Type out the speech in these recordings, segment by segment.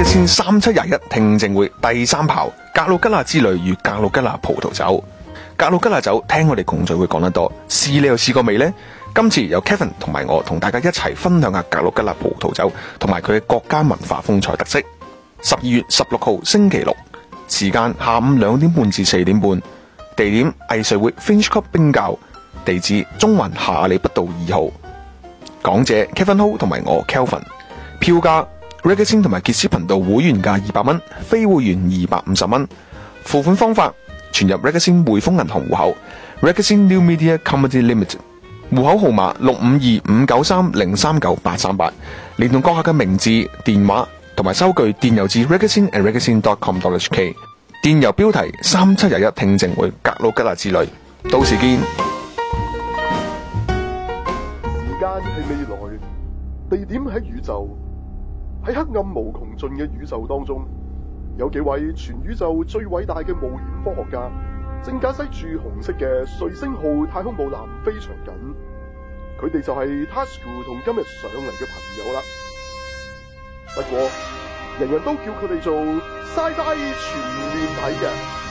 Reggae 3721聽證會第3炮格魯吉亞之旅與格魯吉亞葡萄酒。格魯吉亞酒聽我哋共聚會講得多，試你又試過未呢？今次由 Kevin 同埋我同大家一齊分享下格魯吉亞葡萄酒同埋佢嘅國家文化風采特色。12月16號星期六，時間下午2點半至4點半，地點藝術會 Finch Club 冰窖，地址中環夏利畢道2號。講者 Kevin Ho 同埋我 Kelvin。票價 Reggae 同埋傑斯頻道會員價200蚊，非會員250蚊。付款方法存入 Reggae 匯豐銀行戶口 Reggae New Media Company Limited， 戶口號碼652-593-039-838，連同閣下嘅名字、電話同埋收據電郵至 reggae@reggae.com.hk， 電郵標題3721聽證會格魯吉亞之旅，到時見。 時間係未來，地點喺宇宙，喺黑暗無窮盡嘅宇宙當中，有幾位全宇宙最偉大嘅冒險科學家，正駕駛住紅色嘅瑞星號太空母艦飛翔緊。佢哋就係 Tasuku 同今日上嚟嘅朋友啦。不過，人人都叫佢哋做 Sci-Fi 全面睇嘅。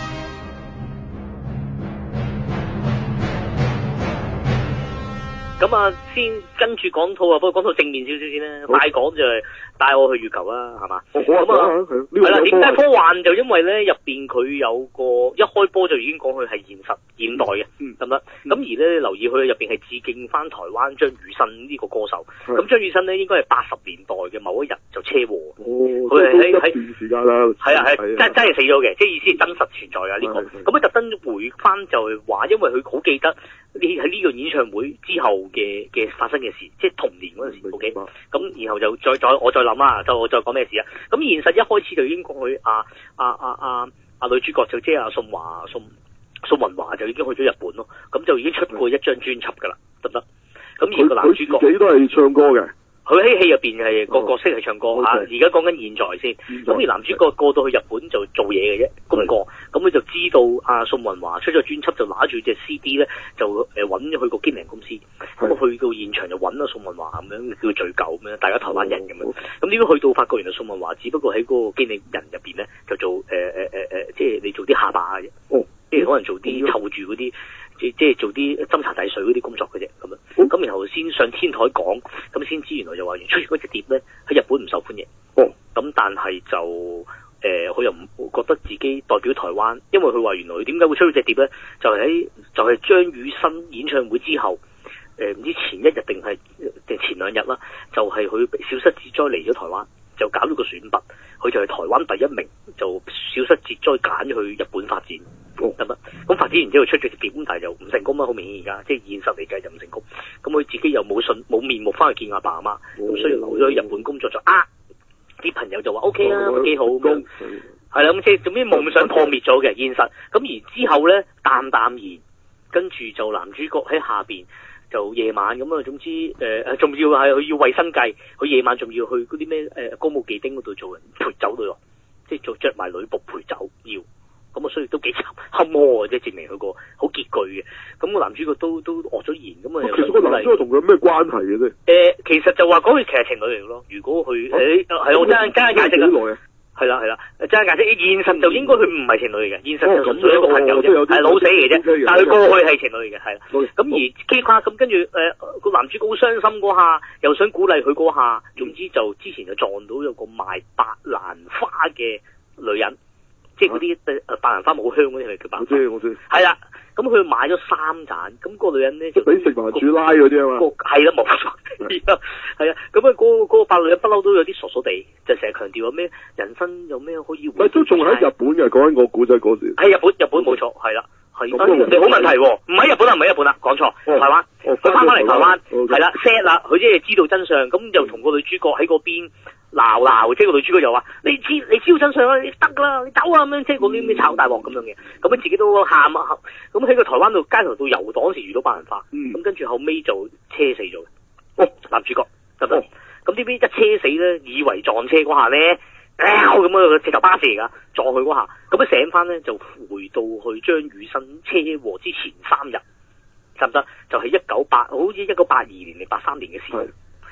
咁啊，先跟住講套啊，不過講套正面少少先啦。快講就係帶我去月球啦，係嘛？咁啊，係啦。點解科幻就因為咧入邊佢有個一開波就已經講佢係現代嘅，得唔得？咁而咧留意佢入邊係致敬翻台灣張雨生呢個歌手。咁張雨生咧應該係80年代嘅某一日就車禍。佢係喺段時間啦。係啊係，真係死咗嘅，即係意思係真實存在㗎呢個。咁佢特登回翻就係話，因為佢好記得喺呢個演唱會之後嘅發生嘅事，即係童年嗰陣時 ，OK，咁然後就我再諗啦，我再講咩事啊？咁現實一開始就已經講佢女主角就即係阿宋雲華就已經去咗日本咯，咁就已經出過一張專輯噶啦，得唔得？咁而個男主角自己都係唱歌嘅。 佢喺戲入邊係個角色係唱歌嚇，而家講緊現在先。咁而男主角過到去日本就做嘢嘅啫，功課。咁佢就知道阿宋雲華出咗專輯，就拿住隻 CD 咧，就揾咗去個經理公司。咁去到現場就揾阿宋雲華咁樣叫佢聚舊咁樣，大家台灣人咁樣。咁點解去到發覺原來宋雲華只不過喺嗰個經理人入邊咧，就做即係你做啲下巴嘅啫。即係可能做啲湊住嗰啲。即係做啲斟茶遞水嗰啲工作嘅啫，咁樣，咁然後先上天台講，咁先知原來就話出現嗰隻碟咧喺日本唔受歡迎，咁但係就佢又唔覺得自己代表台灣，因為佢話原來佢點解會出咗隻碟咧，就係張雨生演唱會之後，唔知前一日定前2日啦，就係佢消失之災嚟咗台灣，就搞咗個選拔，佢就係台灣第1名，就消失之災揀咗去日本發展。得啦，咁發展完之後出咗隻碟，但係就唔成功啦，好明顯而家即係現實嚟計就唔成功。咁佢自己又冇面目翻去見阿爸阿媽，咁所以留咗喺日本工作就啲朋友就話 OK 啊，幾好咁，係啦，咁即係總之夢想破滅咗嘅現實。咁而之後咧淡然，跟住就男主角喺下邊就夜晚咁啊，總之仲要係佢要為生計，佢夜晚仲要去嗰啲咩歌舞伎町嗰度做人陪酒度咯，即係做着埋女僕陪酒要。咁啊，所以都幾坎坷嘅，即係證明佢個好拮據嘅。咁個男主角都惡咗言，咁啊。 其實個男主角同佢有咩關係嘅啫？ 其實就話講佢其實情侶嚟嘅咯。如果佢係我真係解釋啦。係啦，真係解釋。現實就應該佢唔係情侶嚟嘅，現實就純粹一個朋友啫，係老死嚟嘅啫。但係佢過去係情侶嚟嘅，係啦。咁而基誇咁跟住個男主角好傷心嗰下，又想鼓勵佢嗰下，總之就之前就撞到有個賣白蘭花嘅女人。即係嗰啲白蘭花冇香嗰啲係叫白蘭花。我知。係啦，咁佢買咗3盞，咁個女人咧就俾食埋主拉嗰啲啊嘛。係啦，冇錯。係啊，咁啊嗰個白女人不嬲都有啲傻傻地，就成日強調話咩人生有咩可以。咪都仲喺日本嘅，講緊個古仔嗰時。係日本冇錯，係啦，係。你好問題喎，唔喺日本啦，唔喺日本啦，講錯，台灣。佢翻返嚟台灣，係啦 set 啦，佢即係知道真相，咁就同個女主角喺嗰邊。鬧，即係個女主角又話：你知道真相啦，你得啦，你走啊咁樣，即係嗰啲咩炒大鑊咁樣嘅。咁佢自己都喊啊，咁喺個台灣度街頭度遊蕩時遇到白蘭花，咁跟住後尾就車死咗嘅。男主角得唔得？咁呢邊一車死咧，以為撞車嗰下咧，咁啊直頭巴士嚟㗎，撞佢嗰下，咁佢醒翻咧就回到去張雨生車禍之前3日，得唔得？就係好似1982年定83年嘅事。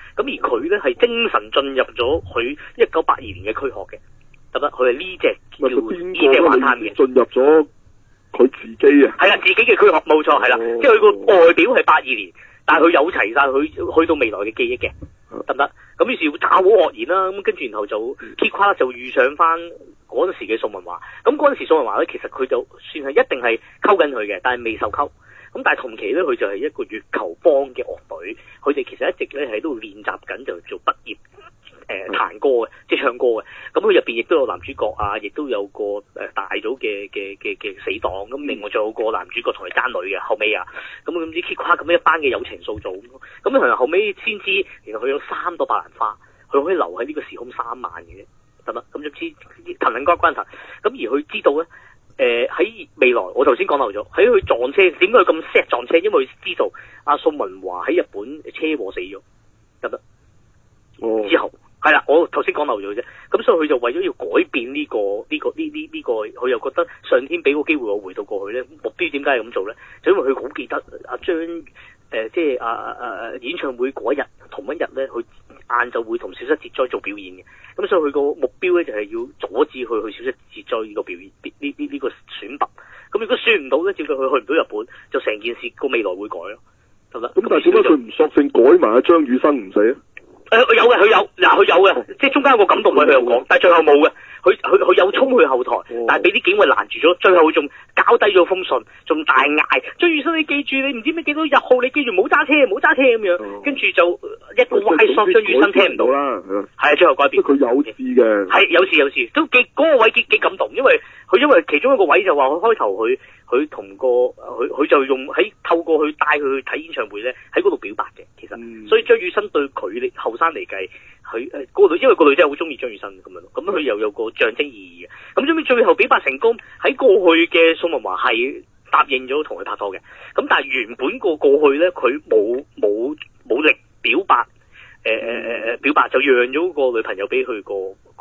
咁而佢咧係精神進入咗佢1982年嘅軀殼嘅，得唔得？佢係呢隻叫呢隻玩探嘅， 進入咗佢自己啊。 係啦，自己嘅軀殼冇錯，係啦，即係佢個外表係82年，但係佢有齊晒佢去到未來嘅記憶嘅，得唔得？咁於是會炸好愕然啦，咁跟住然後就揭跨就遇上翻嗰陣時嘅宋文華，咁嗰陣時宋文華咧其實佢就算係一定係溝緊佢嘅，但係未受溝。咁但係同期咧，佢就係一個月球幫嘅樂隊，佢哋其實一直咧喺度練習緊，就做畢業彈歌嘅，即係唱歌嘅。咁佢入邊亦都有男主角啊，亦都有個大組嘅死黨。咁另外仲有個男主角同佢爭女嘅後尾啊。咁咁啲揭跨咁一班嘅友情塑造。咁同埋後尾先知，原來佢有3朵白蘭花，佢可以留喺呢個時空3晚嘅啫，得啦。咁就知騰緊關頭。咁而佢知道咧。喺未來，我頭先講漏咗，喺佢撞車，點解佢咁 set 撞車？因為佢知道阿宋文華喺日本車禍死咗，得唔得？ 哦。之後係啦，我頭先講漏咗啫。咁所以佢就為咗要改變呢個，佢又覺得上天俾個機會我回到過去咧。目標點解係咁做咧？就因為佢好記得阿張即係演唱會嗰一日同一日咧，佢晏晝會同小室哲哉做表演嘅。咁所以佢個目標咧就係要阻止佢去小室哲哉呢個表演呢個選拔。咁如果選唔到咧，照佢去唔到日本，就成件事個未來會改咯，得唔得？ 咁但係點解佢唔索性改埋阿張雨生唔死啊？ 佢有嘅，即係中間有個感動位佢有講，但係最後冇嘅。佢有衝去後台，但係俾啲警衛攔住咗，最後仲交低咗封信，仲大嗌張雨生，你記住，你唔知咩幾多日號，你記住唔好揸車咁樣，跟住就一個歪索，張雨生聽唔到啦，係啊，最後改變。 佢有事嘅， 係有事，都嗰個位幾感動，因為其中一個位就話佢開頭佢同佢就用透過去帶佢去睇演唱會咧，喺嗰度表白嘅，其實，所以張雨生對佢後生嚟計，佢個女，因為個女仔好中意張雨生咁樣，咁佢又有個象徵意義嘅，咁總之最後表白成功，喺過去嘅宋文華係答應咗同佢拍拖嘅，咁但係原本個過去咧，佢冇力表白。表白就讓咗個女朋友俾佢個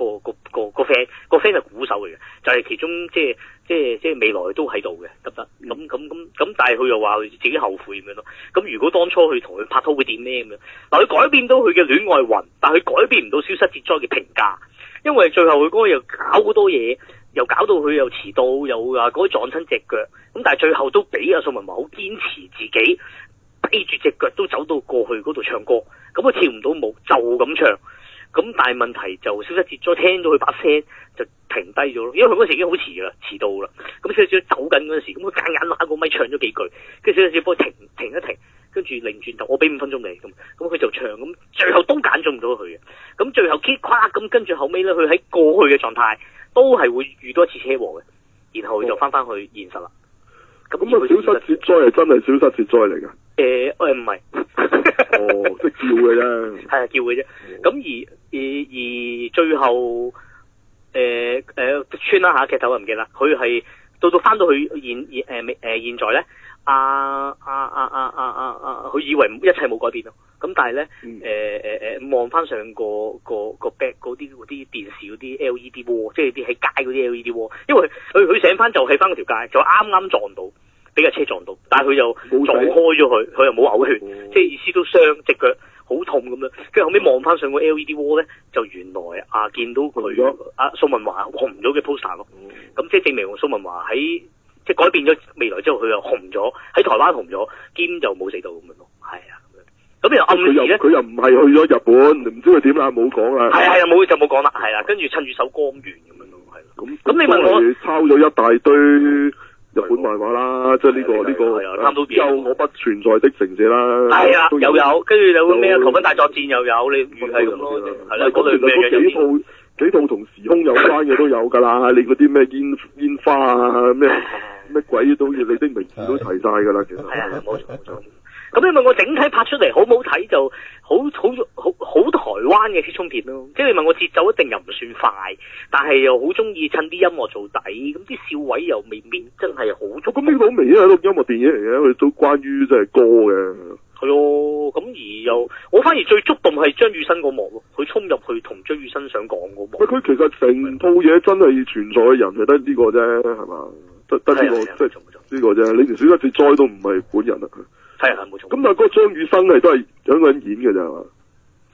friend， 個 friend 係鼓手嚟嘅，就係其中即係未來都喺度嘅，得唔得？咁但係佢又話佢自己後悔咁樣咯。咁如果當初佢同佢拍拖會點呢？咁樣？嗱，佢改變到佢嘅戀愛運，但係佢改變唔到消失哲哉嘅評價，因為最後佢嗰個又搞好多嘢，又搞到佢又遲到，又話嗰啲撞親隻腳，咁但係最後都俾阿宋文華好堅持自己。低住隻腳都走到過去嗰度唱歌，咁佢跳唔到舞就咁唱，咁但係問題就消失節咗，聽到佢把聲就停低咗咯，因為佢嗰時已經好遲啦，遲到啦，咁消失節走緊嗰陣時，咁佢夾硬揦個咪唱咗幾句，跟住消失節幫佢停一停，跟住擰轉頭，我俾5分鐘你咁佢就唱，咁最後都揀中咗佢嘅，咁最後揭跨，咁跟住後尾咧，佢喺過去嘅狀態都係會遇多一次車禍嘅，然後佢就翻去現實啦。 咁啊，消失哲哉係真係消失哲哉嚟㗎？ 唔係， 即係叫嘅啫， 係叫嘅啫。咁而最後穿啦嚇，劇頭我唔記得，佢係到翻到去現在咧，佢以為一切冇改變咯。咁但係咧，望翻上個 back 嗰啲電視嗰啲 LED 窩，即係啲喺街嗰啲 LED 窩，因為佢醒翻就喺翻嗰條街，就啱啱撞到。俾架車撞到，但係佢又撞開咗佢又冇嘔血，即係意思都傷隻腳好痛咁樣。跟住後尾望翻上個 LED 窩咧，就原來見到佢宋文華紅咗嘅 poster 咯。咁即係證明宋文華喺即係改變咗未來之後，佢又紅咗喺台灣紅咗，兼就冇死到咁樣咯。係啊，咁又暗示咧， 佢又唔係去咗日本，唔知佢點啦，冇講啦。 係啊，冇講啦，係啦，跟住趁住首歌咁完咁樣咯，係。咁你問我抄咗一大堆。日本漫畫啦，即係呢個有我不存在的城市啦， 係啊，又有，跟住有咩求婚大作戰又有，你係咁咯，係啦，嗰類咩樣幾套同時空有關嘅都有㗎啦，你嗰啲咩煙花啊，咩鬼都要，你的名字都齊晒㗎啦，其實係啊，冇錯。 咁你問我整體拍出嚟好唔好睇，就好台灣嘅激衝片咯。即係你問我節奏一定又唔算快，但係又好中意趁啲音樂做底，咁啲笑位又未必真係好足。 咁呢個未係一個音樂電影嚟嘅，佢都關於即係歌嘅。 係咯，咁而又我反而最觸動係張雨生嗰幕咯，佢衝入去同張雨生想講嗰幕。 佢其實成套嘢真係存在嘅人係得呢個啫，係嘛？得呢個即係呢個啫。你連小室哲哉都唔係本人啊。 係冇錯。 咁但係嗰個張雨生係都係兩個人演嘅咋嘛？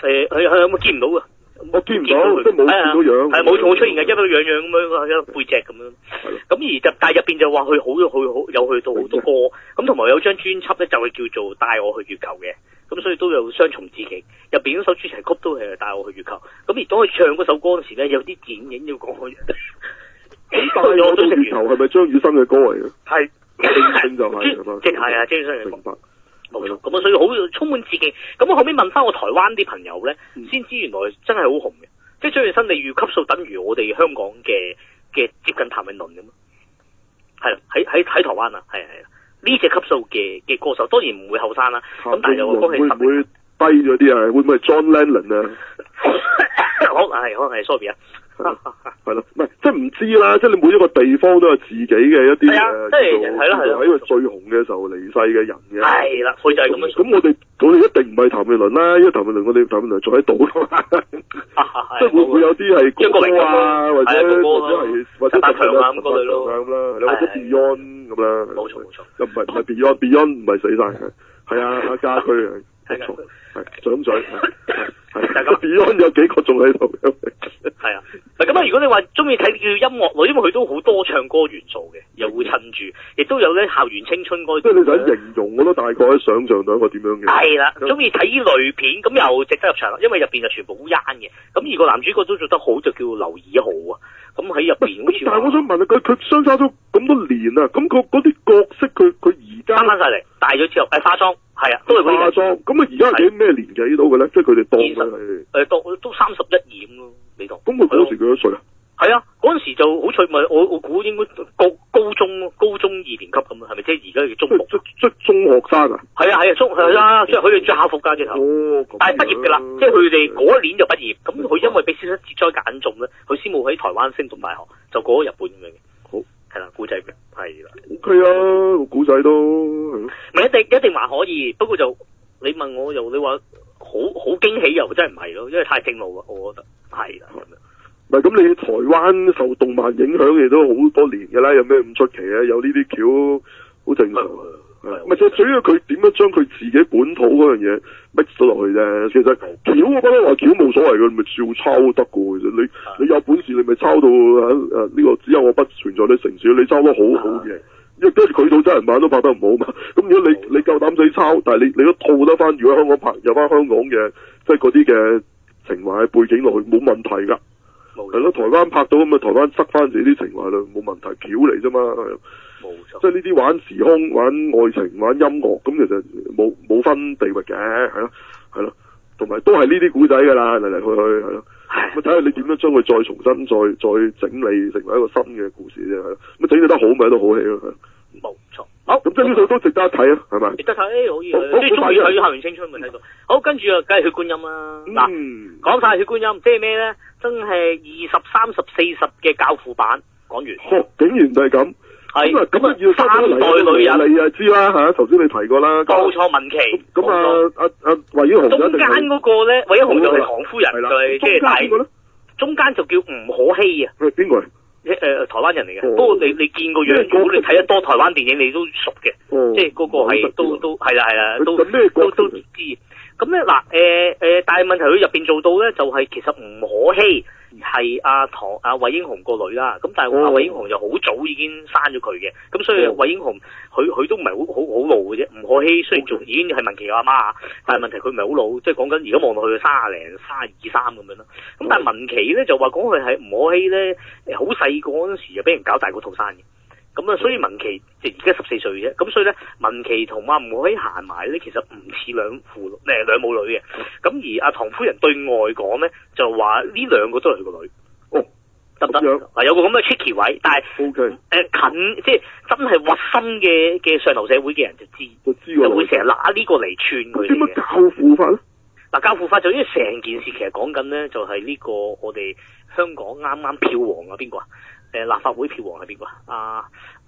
佢見唔到㗎。 我見唔到，即係冇見到樣。 係冇出現嘅，一路樣咁樣，一背脊咁樣。咁但係入邊就話佢好有去到好多歌，咁同埋有張專輯咧就係叫做帶我去月球嘅，咁所以都有雙重致敬。入邊嗰首主題曲都係帶我去月球。咁而當佢唱嗰首歌嗰時咧，有啲電影要講佢。 帶我去月球係咪張雨生嘅歌嚟嘅？ 係， 正就係係嘛？ 即係啊，張雨生嘅歌。 明白。 冇錯，咁啊，所以好充滿致敬。咁我後尾問翻我台灣啲朋友咧，先知原來真係好紅嘅。即係張雨生，你預級數等於我哋香港嘅接近譚詠麟咁咯。係啦，喺台灣啊，係啊，呢隻級數嘅歌手當然唔會後生啦。咁但係又講起會唔會低咗啲啊？會唔會係 John Lennon 啊？ 可能係 sorry 啊。 係咯，唔係即係唔知啦，即係你每一個地方都有自己嘅一啲係啦，喺佢最紅嘅時候離世嘅人嘅。係啦，佢就係咁樣。咁我哋一定唔係譚詠麟啦，因為譚詠麟我哋譚詠麟仲喺度㗎嘛。即係會唔會有啲係歌啊，或者大強啊咁嗰類咯， 咁啦，或者 Beyond 咁啦。 冇錯， 又唔係 Beyond 唔係死晒嘅，係啊，阿家駒啊，冇錯，係掌嘴。大家 Beyond 有幾個仲喺度？ 係啊，咁啊！如果你話中意睇叫音樂類，因為佢都好多唱歌元素嘅，又會襯住，亦都有咧校園青春嗰啲。即係你想形容，我都大概想像到一個點樣嘅。係啦，中意睇呢類片，咁又值得入場啦，因為入邊就全部好 young 嘅。咁而個男主角都做得好，就叫劉以豪啊。咁喺入邊好似。但係我想問啊，佢相差咗咁多年啊，咁嗰啲角色佢而家翻晒嚟，大咗之後化妝。係啊，都係嗰啲化妝。咁啊，而家係幾咩年紀到嘅咧？即係佢哋當係都31咁咯，你當。咁佢嗰時幾多歲啊？係啊，嗰陣時就好似咪我估應該高中2年級咁啊，係咪即係而家嘅中六？即中學生啊？係啊，係啊，即係佢哋着校服㗎，直頭。哦。但係畢業㗎啦，即係佢哋嗰一年就畢業。咁佢因為俾小室哲哉揀中咧，佢先冇喺台灣升讀大學，就過咗日本咁樣嘅。好。係啦，古仔嘅，係啦。OK 啊，古仔都唔係一定還可以，不過就你問我又你話好驚喜又真係唔係咯，因為太正路啦，我覺得係啦咁樣。唔係咁，你台灣受動漫影響亦都好多年㗎啦，有咩咁出奇啊？有呢啲橋好正常啊。咪就主要佢點樣將佢自己本土嗰樣嘢 mix 咗落去啫。其實橋我覺得話橋冇所謂嘅，你咪照抄都得嘅。其實你有本事你咪抄到呢個只有我不存在的城市，你抄得好好嘅。因為佢套真人版都拍得唔好嘛。咁如果你夠膽死抄，但係你都套得翻，如果香港拍有翻香港嘅即係嗰啲嘅情懷背景落去，冇問題㗎。係咯，台灣拍到咁啊，台灣塞翻自己啲情懷啦，冇問題，橋嚟啫嘛。冇錯，即係呢啲玩時空、玩愛情、玩音樂，咁其實冇分地域嘅，係咯，同埋都係呢啲古仔㗎啦，嚟嚟去去係咯。咁睇下你點樣將佢再重新再整理成為一個新嘅故事啫，係咯。咁整理得好咪都好戲咯，冇錯。好，咁即係呢套都值得一睇啊，係咪？值得睇，可以。即係中意睇校園青春咪睇到。好，跟住啊，梗係血觀音啦。嗱，講晒血觀音，即係咩咧？真係20、30、40嘅教父版講完。竟然就係咁。係咁啊，要3代女人，你啊知啦嚇。頭先你提過啦。冇錯，文琪。咁啊，韋英雄中間嗰個咧，韋英雄就係唐夫人，就係即係大。中間就叫吳可希啊。係邊個嚟？台灣人嚟嘅。不過你見個樣，如果你睇得多台灣電影，你都熟嘅。即係嗰個係都係啦，都知。咁咧嗱，但係問題佢入邊做到咧，就係其實吳可希係阿韋英雄個女啦。咁但係阿韋英雄就好早已經生咗佢嘅，咁所以韋英雄佢都唔係好老嘅啫。吳可希雖然仲已經係文琪阿媽，但係問題佢唔係好老，即係講緊而家望落去30零、32、3咁樣啦。咁但係文琪咧就話講佢係吳可希咧，好細個嗰陣時就俾人搞大個肚生嘅。咁啊，所以文琪即係而家14歲啫，咁所以咧文琪同阿吳可希行埋咧，其實唔似兩母女嘅。咁而阿唐夫人對外講咧，就話呢兩個都係佢個女。哦，得唔得？嗱，有個咁嘅 tricky 位，但係近即係真係核心嘅上流社會嘅人就知就會成日拿呢個嚟串佢。點樣教父法咧？嗱，教父法就因為成件事其實講緊咧，就係呢個我哋香港啱啱票王啊，邊個啊？立法會票王係邊個啊？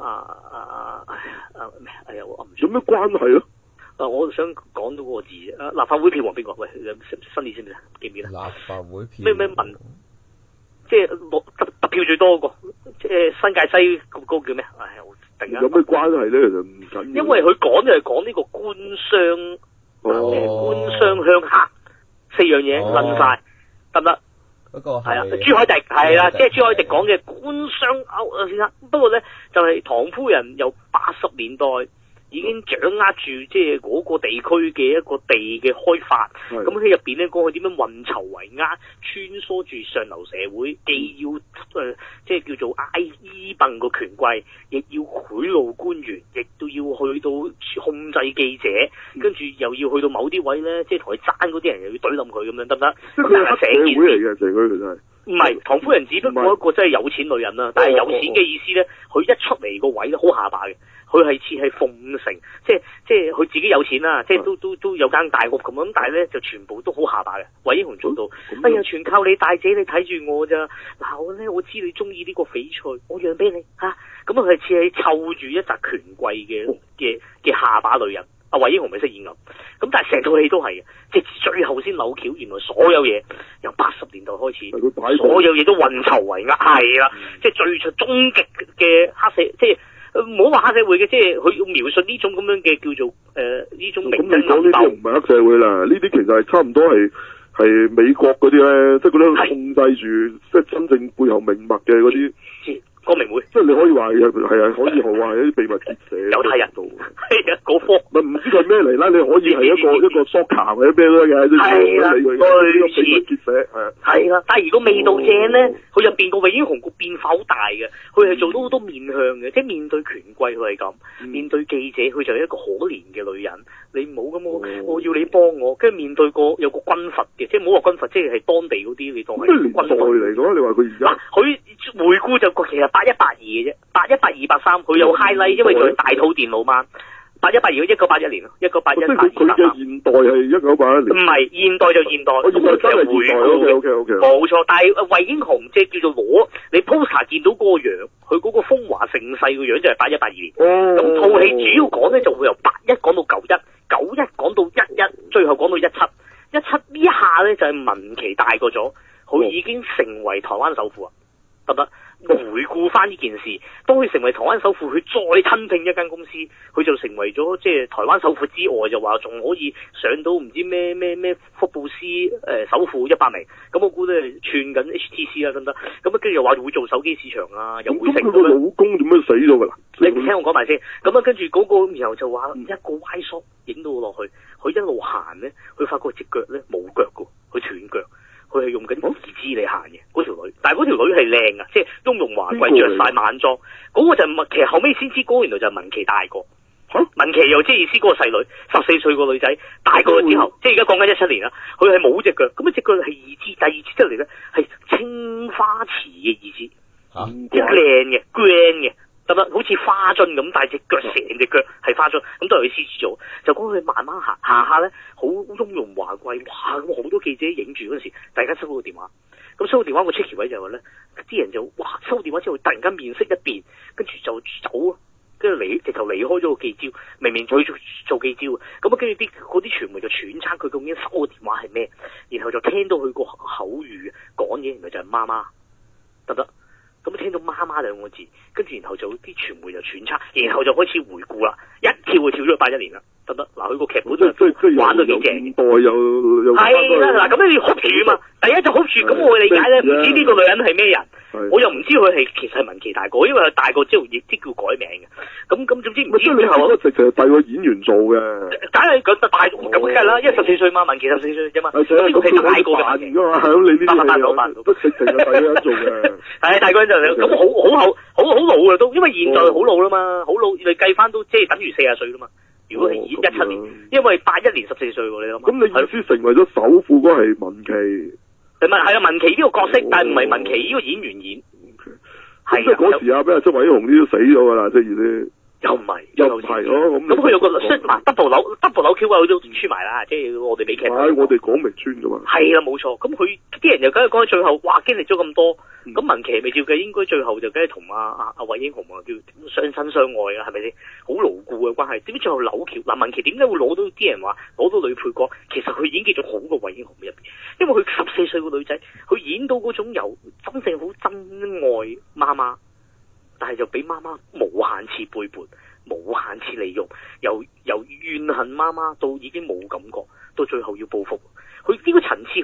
哎呀，我唔知有咩關係啊？我想講到嗰個字立法會票王邊個？喂，新年知唔知啊？記唔記得？立法會票咩民？即係得票最多嗰個，即係新界西嗰個叫咩？哎，我突然間有咩關係咧？其實唔緊要。因為佢講就係講呢個官商鄉下 4樣嘢論晒，得唔得？ 嗰個係啊，朱凱廸係啦，即係朱凱廸講嘅官商勾先生。不過咧，就係唐夫人由80年代已經掌握住即係嗰個地區嘅一個地嘅開發，咁喺入邊咧講佢點樣運籌帷幄，穿梭住上流社會，既要即係叫做依傍個權貴，亦要賄賂官員，亦都要去到控制記者，跟住又要去到某啲位咧，即係同佢爭嗰啲人又要懟冧佢咁樣，得唔得？ 即係佢係黑社會嚟嘅，成個其實係。 唔係，唐夫人只不過一個真係有錢女人啦，但係有錢嘅意思咧，佢一出嚟個位咧好下巴嘅，佢係似係奉承，即係佢自己有錢啦，即係都有間大屋咁，但係咧就全部都好下巴嘅。韋英雄做到，哎呀，全靠你大姐，你睇住我咋？嗱我知你中意呢個翡翠，我讓俾你嚇，咁佢係似係湊住一紮權貴嘅下巴女人。阿韋英雄咪飾演咁但係成套戲都係嘅，即係最後先扭橋，原來所有嘢由80年代開始，所有嘢都運籌帷幄，係啦，即係最終極嘅黑社，即係唔好話黑社會嘅，即係佢要描述呢種咁樣嘅叫做呢種明爭暗鬥。咁你講呢啲唔係黑社會啦，呢啲其實係差唔多係美國嗰啲咧，即係嗰啲控制住，即係真正背後明脈嘅嗰啲。光明會，即係你可以話係可以話係一啲秘密結社，猶太人度，係啊，嗰科唔知佢咩嚟啦，你可以係一個 soccer 或者咩都得嘅，係啦，類似秘密結社係啦，但係如果味道正咧，佢入邊個韋英雄個變化好大嘅，佢係做到好多面向嘅，即係面對權貴佢係咁，面對記者佢就係一個可憐嘅女人，你唔好咁我要你幫我，跟住面對有個軍閥嘅，即係唔好話軍閥，即係當地嗰啲你當係軍閥嚟講，你話佢而家佢回顧就其實8182嘅啫，8182、83，佢有 highlight，因為佢大肚電腦嘛。8182 1981年咯，1981。佢嘅現代係1981年。唔係現代就現代，咁佢真係回顧。OK。冇錯，但係韋英雄即係叫做攞你 poster 見到嗰個樣，佢嗰個風華盛世個樣就係8182年。咁套戲主要講咧就會由81講到91講到11，最後講到17呢一下咧就係文琪大個咗，佢已經成為台灣首富啊，得唔得？回顧翻呢件事，當佢成為台灣首富，佢再吞併一間公司，佢就成為咗即係台灣首富之外，就話仲可以上到唔知咩福布斯首富100名，咁我估咧串緊 HTC 啦，得唔得？咁跟住又話會做手機市場啊，又會成咁。佢個老公點樣死咗噶啦？你聽我講埋先，咁啊跟住嗰個然後就話一個歪縮影到落去，佢一路行咧，佢發覺隻腳咧冇腳噶，佢斷腳。佢係用緊義肢嚟行嘅嗰條女，但係嗰條女係靚啊，即係雍容華貴，着晒晚裝。嗰個就其實後尾先知，嗰個原來就係文琪大個。文琪又即係意思嗰個細女，14歲個女仔大個咗之後，即係而家講緊17年啦。佢係冇隻腳，咁隻腳係義肢，但係義肢出嚟咧係青花瓷嘅義肢，即係靚嘅 grand 嘅。得唔得？好似花樽咁，但係隻腳成隻腳係花樽，咁都係佢獅子做。就講佢慢慢行下咧，好雍容華貴，哇！咁好多記者影住嗰陣時，大家收到個電話。咁收到電話個 tricky 位就話咧，啲人就哇收到電話之後，突然間面色一變，跟住就走啊，跟住直頭離開咗個記招。明明佢做記招，咁啊跟住嗰啲傳媒就揣測佢究竟收個電話係咩，然後就聽到佢個口語講嘢，原來就係媽媽，得唔得？咁聽到媽媽兩個字，跟住然後就啲傳媒就揣測，然後就開始回顧啦，一跳就跳咗去81年啦，得唔得？嗱，佢個劇本即係玩到幾正，現代又係啦，嗱咁你要 hold 住啊嘛，第一就 hold 住，咁我理解咧，唔知呢個女人係咩人，我又唔知佢係其實係文琪大個，因為佢大個之後亦即叫改名嘅，咁總之唔知最後一直就係第個演員做嘅，梗係覺得大咁梗係啦，因為14歲嘛，文琪14歲啫嘛，咁呢個係大個嘅，係咁你呢啲嘢都直情係第個人做嘅，係大個人就咁好老啊都，因為現在好老啦嘛，好老你計翻都即係等於40歲啦嘛。如果係17年，因為81年14歲喎，你諗下。咁你意思成為咗首富嗰係文琪？係啊，文琪呢個角色，但係唔係文琪呢個演員演。係即係嗰時啊，俾阿周偉雄呢都死咗㗎啦，即係啲。又唔係咯，咁佢有個double 扭 Q 啊，佢都穿埋啦，即係我哋美劇。我哋講明穿㗎嘛。係啦，冇錯。咁佢啲人又梗係講到最後，哇！經歷咗咁多，咁文琪未照計，應該最後就梗係同阿韋英雄啊叫相親相愛啊，係咪先？好牢固嘅關係。點知最後扭橋？嗱，文琪點解會攞到啲人話攞到女配角？其實佢演技仲好過韋英雄入邊，因為佢14歲個女仔，佢演到嗰種由真正好真愛媽媽。但係就俾媽媽無限次背叛，無限次利用，由怨恨媽媽到已經冇感覺，到最後要報復。佢呢個層次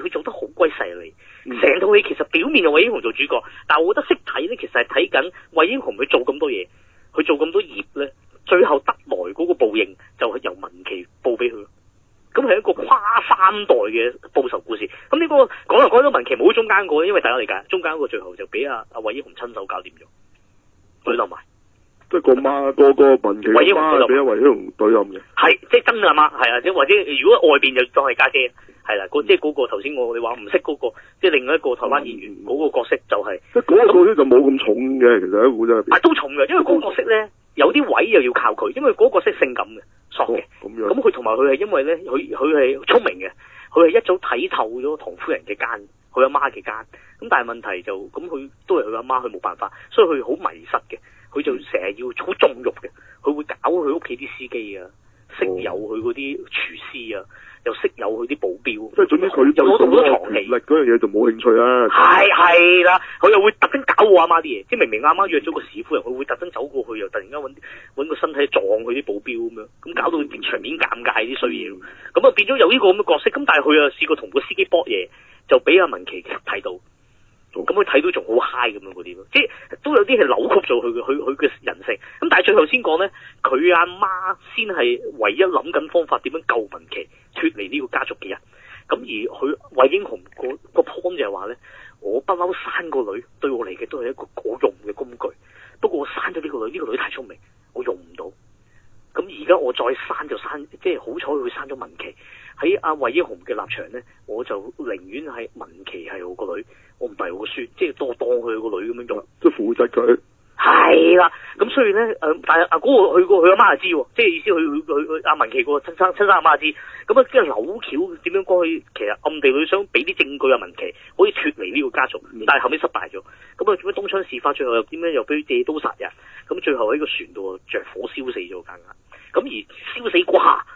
套戲其實表面係韋英雄做主角，但係我覺得識睇咧，其實係睇緊韋英雄佢做咁多嘢，佢做咁多業咧，最後得來嗰個報應就係由文琪報俾佢。咁係一個跨3代嘅報仇故事。咁呢個講嚟講去文琪冇中間個，因為大家理解，中間個最後就俾阿韋英雄親手搞掂咗，對冧埋。即係個媽個文琪韋英雄俾阿韋英雄對冧嘅。係， 即係真阿媽，係啊，即或者如果外邊就當係家姐，係啦，即係嗰個頭先你話唔識嗰個，即係另外一個台灣演員嗰個角色就係。 即係嗰個咧就冇咁重嘅，其實喺古仔入邊。 都重嘅，因為嗰個角色咧有啲位又要靠佢，因為嗰個角色性感嘅。索嘅，咁佢同埋佢係因為咧，佢係聰明嘅，佢係一早睇透咗唐夫人嘅奸，佢阿媽嘅奸，咁但係問題就咁佢都係佢阿媽，佢冇辦法，所以佢好迷失嘅，佢就成日要好縱慾嘅，佢會搞佢屋企啲司機啊，識有佢嗰啲廚師啊，又識有佢啲保鏢， 即係總之佢有好多藏力嗰樣嘢就冇興趣啦。 係啦，佢又會特登搞我阿媽啲嘢，即係明明阿媽約咗個屎夫人，佢會特登走過去，又突然間揾個身體撞佢啲保鏢咁樣，咁搞到啲場面尷尬啲衰嘢，咁啊變咗有呢個咁嘅角色，咁但係佢又試過同個司機搏嘢，就俾阿文琪睇到。咁佢睇到仲好 high 咁樣嗰啲咯，即係都有啲係扭曲咗佢嘅人性。咁但係最後先講咧，佢阿媽先係唯一諗緊方法點樣救文琪脫離呢個家族嘅人。咁而佢韋英雄個 point 就係話咧，我不嬲生個女對我嚟嘅都係一個好用嘅工具。不過我生咗呢個女，呢個女太聰明，我用唔到。咁而家我再生就生，即係好彩佢生咗文琪。喺阿韋英雄嘅立場咧，我就寧願係文琪係我個女，我唔係我個孫，即係當佢個女咁樣用， 即係扶植佢。 係啦，咁所以咧，但係嗰個佢阿媽就知，即係意思佢阿文琪個親生阿媽知，咁啊，即係扭橋點樣講？佢其實暗地裏想俾啲證據阿文琪可以脫離呢個家族，但係後尾失敗咗。咁啊，點解東窗事發，最後又點樣又俾佢借刀殺人？咁最後喺個船度着火燒死咗間間。咁而燒死嗰下，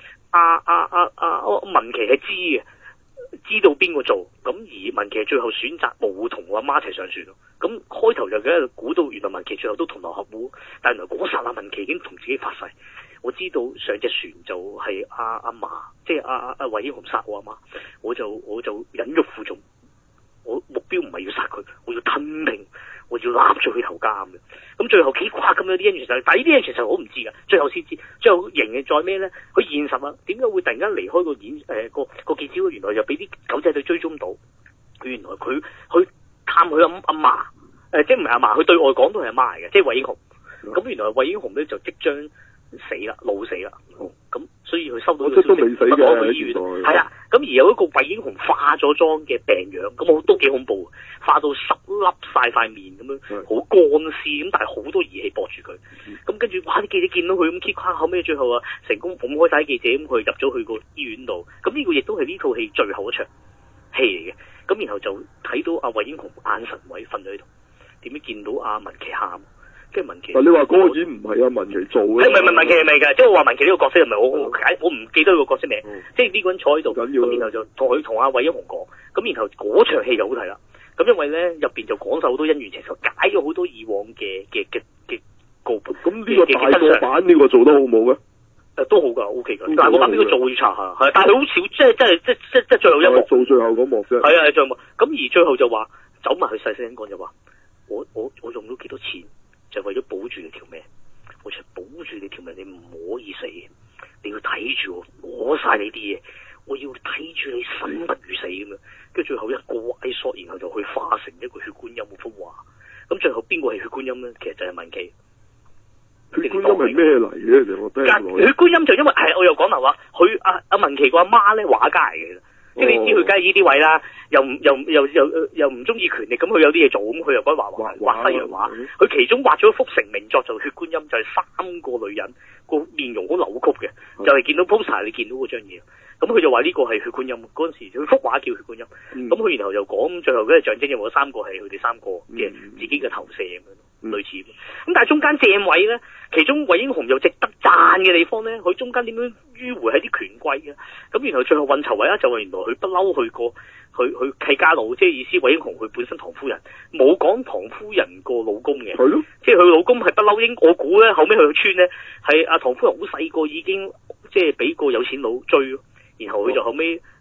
文琪係知嘅。知道邊個做，咁而文琪最後選擇冇同我阿媽一齊上船咯。咁開頭就梗係估到原來文琪最後都同流合污，但原來嗰剎那文琪已經同自己發誓，我知道上隻船就係阿嫲，即係阿韋英雄殺我阿媽，我就忍辱負重，我目標唔係要殺佢，我要吞併，我要攬住佢頭監嘅。咁最後幾誇咁樣啲恩怨，但係呢啲嘢其實我唔知噶，最後先知。最後型嘅再咩咧？佢現實啊，點解會突然間離開個個記者會？原來又俾啲狗仔隊追蹤到。原來佢去探佢阿嫲，即係唔係阿嫲？佢對外講都係阿媽嚟嘅，即係韋英雄。咁原來韋英雄咧就即將死啦，老死啦。咁所以佢收到呢個消息，不過喺醫院係啊。咁而有一個韋英雄化咗妝嘅病樣，咁我都幾恐怖，化到濕笠晒塊面咁樣，好乾屍咁，但係好多儀器駁住佢。咁跟住哇啲記者見到佢咁 keep 框，後尾最後啊成功捧開晒記者，咁佢入咗去個醫院度。咁呢個亦都係呢套戲最後一場戲嚟嘅。咁然後就睇到阿韋英雄眼神位瞓咗喺度，點樣見到阿文琪喊？即係文琪。但你話嗰個演唔係阿文琪做嘅？唔係文琪係咪㗎？即係我話文琪呢個角色係咪我唔記得佢個角色名。即係呢個人坐喺度，咁然後就同阿韋英雄講，咁然後嗰場戲就好睇啦。咁因為咧入邊就講晒好多恩怨情仇，解咗好多以往嘅告本。咁呢個大個版呢個做得好唔好嘅？都好噶 ，OK 噶。大個版呢個做要查下，係，但係好少，即係最後一幕。做最後嗰幕啫。係啊，最後一幕。咁而最後就話走埋去細聲講就話，我用咗幾多錢，就為咗保住你條命。我就保住你條命，你唔可以死，你要睇住我攞晒你啲嘢，我要睇住你生不如死咁樣。跟住最後一個歪索，然後就去化成一個血觀音嗰幅畫。咁最後邊個係血觀音咧？其實就係文琪。血觀音係咩嚟嘅？血觀音就因為係我又講埋話，佢阿文琪個阿媽咧畫家嚟嘅，即係你知佢梗係呢啲位啦，又唔中意權力，咁佢有啲嘢做，咁佢又該畫西洋畫。佢其中畫咗一幅成名作就血觀音，就係三個女人個面容好扭曲嘅，就係見到 poster 你見到嗰張嘢。咁佢就話呢個係血觀音，嗰陣時佢幅畫叫血觀音。咁佢然後就講最後嗰個象徵有冇三個係佢哋三個嘅自己嘅投射咁樣，類似。咁但係中間正位咧，其中韋英雄又值得讚嘅地方咧，佢中間點樣迂迴喺啲權貴嘅。咁然後最後運籌帷幄就話原來佢不嬲去過去契家佬，即係意思韋英雄佢本身唐夫人冇講唐夫人個老公嘅，即係佢老公係不嬲我估咧後尾去村咧係阿唐夫人好細個已經即係俾個有錢佬追。然後佢就後尾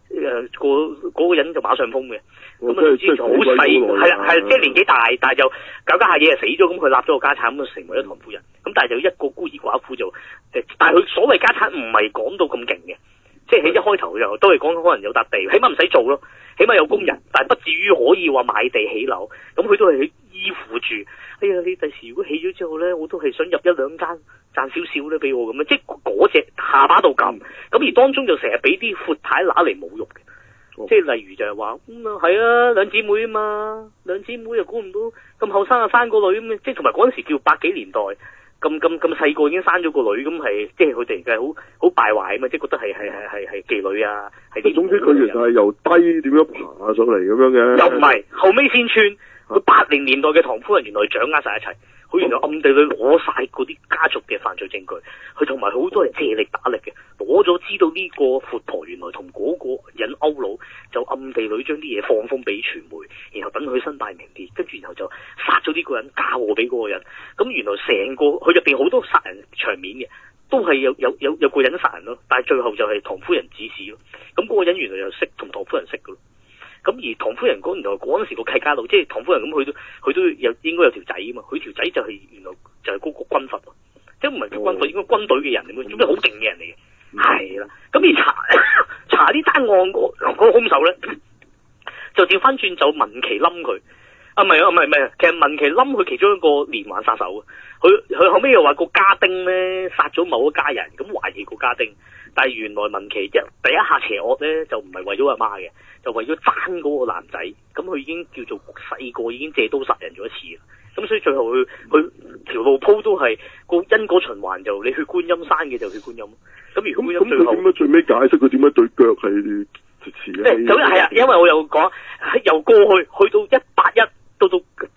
嗰個人就馬上風嘅，咁啊之好細，係啦係即係年紀大，但係就搞下嘢就死咗，咁佢立咗個家產，咁就成為咗唐夫人。咁但係就一個孤兒寡婦就但係佢所謂家產唔係講到咁勁嘅，即係喺一開頭就都係講可能有笪地，起碼唔使做咯，起碼有工人，但係不至於可以話買地起樓，咁佢都係依附住。哎呀，你第時如果起咗之後咧，我都係想入一兩間賺少少咧俾我咁樣，即係嗰隻下巴到咁。咁而當中就成日俾啲闊太拿嚟侮辱嘅，即係例如就係話係啊兩姊妹啊嘛，兩姊妹又估唔到咁後生啊生個女咁，即係同埋嗰陣時叫80幾年代。咁細個已經生咗個女，咁係即係佢哋係好敗壞啊嘛，即係覺得係妓女啊，係啲。 總之佢其實係由低點樣爬上嚟咁樣嘅。又唔係後尾先穿，佢80年代嘅唐夫人原來掌握晒一齊，佢原來暗地裏攞晒嗰啲家族嘅犯罪證據，佢同埋好多人借力打力嘅，攞咗知道呢個闊婆原來同嗰個人勾佬，就暗地裏將啲嘢放風俾傳媒，然後等佢身敗名裂，跟住然後就殺咗呢個人，嫁禍俾嗰個人。咁原來成個佢入邊好多殺人場面嘅，都係有個人殺人咯，但係最後就係唐夫人指使咯。咁嗰個人原來又識同唐夫人識噶咯。咁而唐夫人原來嗰陣時個契家佬，即係唐夫人咁，佢都有應該有條仔啊嘛，佢條仔就係原來就係嗰個軍閥，即係唔係叫軍閥，應該軍隊嘅人咁樣，總之好勁嘅人嚟嘅。係啦，咁而查呢單案嗰個兇手咧，就調翻轉就文琪冧佢。唔係，其實文琪冧佢其中一個連環殺手啊！佢後尾又話個家丁咧殺咗某一家人，咁懷疑個家丁，但係原來文琪第一下邪惡咧就唔係為咗阿媽嘅，就為咗爭嗰個男仔，咁佢已經叫做細個已經借刀殺人咗一次啦，咁所以最後佢條路鋪都係個因果循環，就你去觀音山嘅就去觀音，咁如果觀音最後點解最尾解釋佢點解對腳係似咧？ 咁係啊，因為我又講由過去到181。到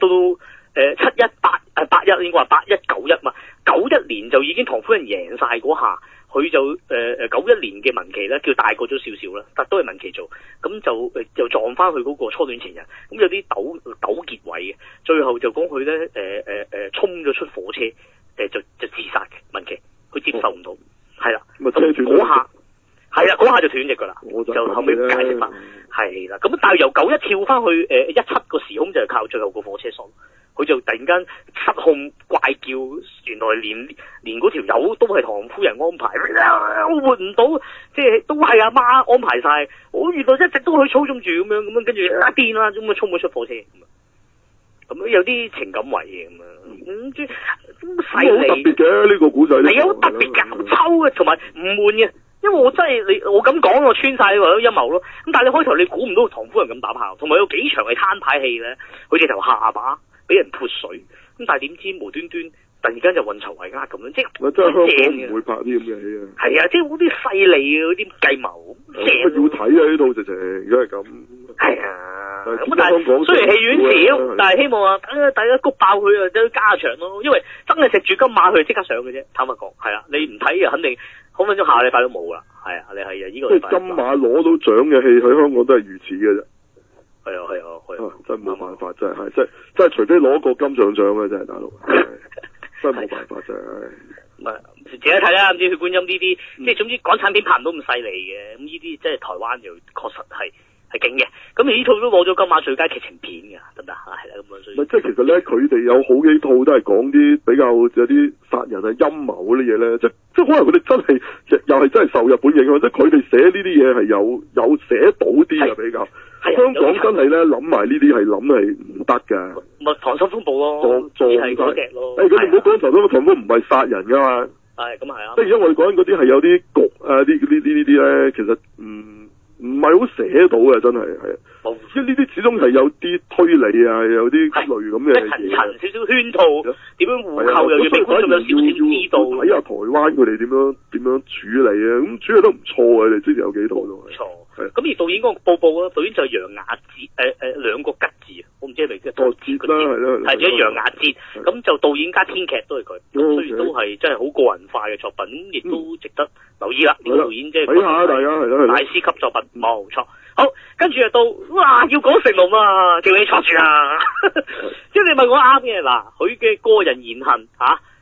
71881應該話8191嘛，91年就已經唐夫人贏晒嗰下，佢就91年嘅文琪咧叫大過咗少少啦，但都係文琪做，咁就撞翻去嗰個初戀情人，咁有啲糾結位嘅，最後就講佢咧衝咗出火車，就自殺嘅文琪，佢接受唔到，係啦，嗰下。係啦，嗰下就斷隻腳啦，就後尾解釋翻，係啦。咁但係由91跳翻去17個時空就係靠最後個火車喪，佢就突然間失控怪叫，原來連嗰條友都係唐夫人安排，我換唔到，即係都係阿媽安排晒，我原來一直都去操縱住咁樣，跟住癲啦，咁啊衝咗出火車，咁有啲情感位嘅咁啊，即係好犀利。好特別嘅呢個古仔， 係好特別㗎，抽嘅，同埋唔悶嘅。因為我真係我咁講，我穿晒嗰啲陰謀咯。咁但係你開頭你估唔到唐夫人咁打炮，同埋有幾場係攤牌戲咧，佢哋頭下巴俾人潑水。咁但係點知無端端突然間就運籌帷幄咁樣，即係真係香港唔會拍啲咁嘅戲啊！ 係啊，即係嗰啲犀利嘅嗰啲計謀， 要睇啊！呢套直情如果係咁。係啊，咁但係雖然戲院少，但係希望大家谷爆佢啊，即係加場咯。因為真係食住金馬佢即刻上嘅啫。坦白講，係啊，你唔睇啊，肯定分分鐘下個禮拜都冇啦。係啊，你係啊，呢個禮拜。 即係金馬攞到獎嘅戲喺香港都係如此嘅啫。 係啊， 真係冇辦法，真係真係除非攞個金像獎嘅真係大佬，真係冇辦法真係。 唔係自己睇啦，唔知去觀音呢啲，即係總之港產片拍唔到咁犀利嘅，咁呢啲即係台灣就確實係勁嘅。咁呢套都攞咗金馬最佳劇情片㗎，得唔得？係啦，咁樣所以。 即係其實咧，佢哋有好幾套都係講啲比較有啲殺人啊陰謀嗰啲嘢咧，即係可能佢哋真係又係真係受日本影響，即係佢哋寫呢啲嘢係有寫到啲嘅比較。香港真係咧諗埋呢啲係唔得㗎。 咪溏心風暴咯，只係嗰隻咯。 佢哋唔好講溏心風暴唔係殺人㗎嘛。 係咁係啊。 即係而家我哋講緊嗰啲係有啲局啊，呢啲咧，其實唔係好寫到嘅，真係係。因為呢啲始終係有啲推理啊，有啲類咁嘅嘢。層少少圈套，點樣互扣又要俾觀眾有少少知道。 睇下台灣佢哋點樣處理啊？咁處理得唔錯啊！你之前有幾套都係。錯。 咁而導演嗰個報告啊，導演就係楊雅哲，兩個吉字啊，我唔知係咪即係多字啦，係即係楊雅哲，咁就導演加編劇都係佢，雖然都係真係好個人化嘅作品，咁亦都值得留意啦。呢個導演即係睇下大家係啦， 大師級作品，冇錯。好，跟住就到哇，要講成龍啊，叫你坐住啊！即係你問我啱嘅嗱，佢嘅個人言行嚇，